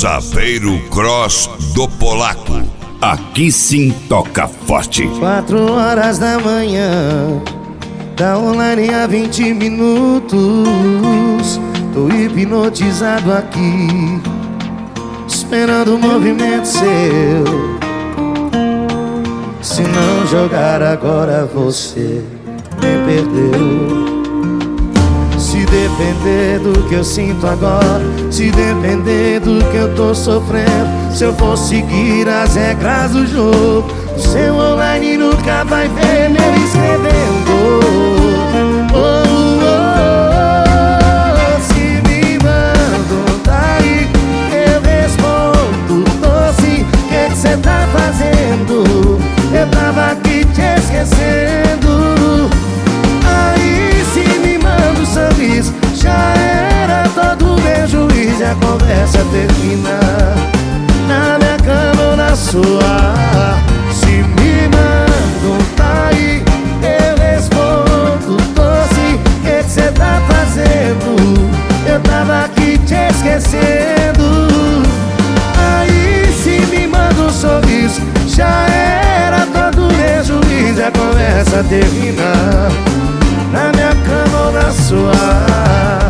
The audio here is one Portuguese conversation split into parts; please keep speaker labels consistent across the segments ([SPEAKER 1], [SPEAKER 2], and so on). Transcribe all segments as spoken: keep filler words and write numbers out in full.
[SPEAKER 1] Sapeiro Cross do Polaco. Aqui sim toca forte.
[SPEAKER 2] Quatro horas da manhã, tá online há vinte minutos. Tô hipnotizado aqui, esperando o movimento seu. Se não jogar agora você me perdeu. Se depender do que eu sinto agora, se depender do que eu tô sofrendo, se eu for seguir as regras do jogo, o seu online nunca vai ver meu escrevendo. Oh, oh, oh, se me mandam tá aí, eu respondo, tô sim. O que que cê tá fazendo? Eu tava aqui te esquecendo. Aí se me manda um sorriso, já era todo meu juiz. E a conversa termina na minha cama ou na sua. Se me manda um tá aí, eu respondo, tô sim. O que que cê tá fazendo? Eu tava aqui te esquecendo. Aí se me manda um sorriso, já era todo meu juiz. E a conversa termina na minha cama ou na sua.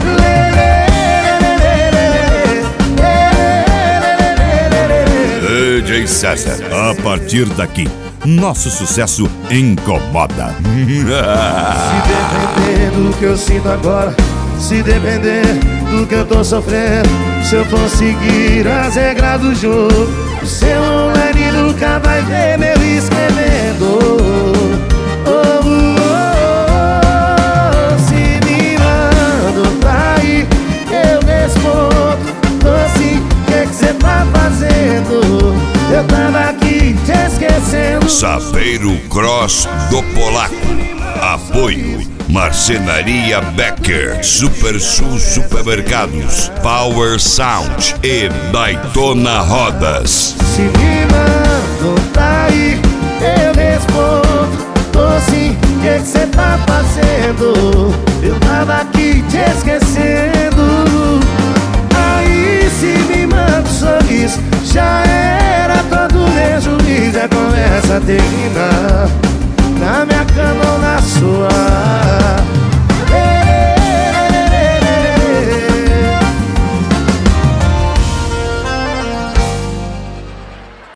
[SPEAKER 1] D J César, a partir daqui, nosso sucesso incomoda.
[SPEAKER 2] Se depender do que eu sinto agora, se depender do que eu tô sofrendo, se eu for seguir as regras do jogo, o seu online nunca vai ver meu escrevendo. Oh, oh, oh, se me mandam pra ir, eu respondo, tô sim. O que que cê tá fazendo? Eu tava aqui te esquecendo.
[SPEAKER 1] Sapeiro Cross do Polaco. Apoio Marcenaria Becker, Super Sul Supermercados, Power Sound e Daytona Rodas.
[SPEAKER 2] Se me mandam tá aí, eu respondo, tô sim. O que que cê tá fazendo? Eu tava aqui te esquecendo. Aí se me manda um sorriso, já era todo meu juiz. A conversa termina na minha cama ou na sua.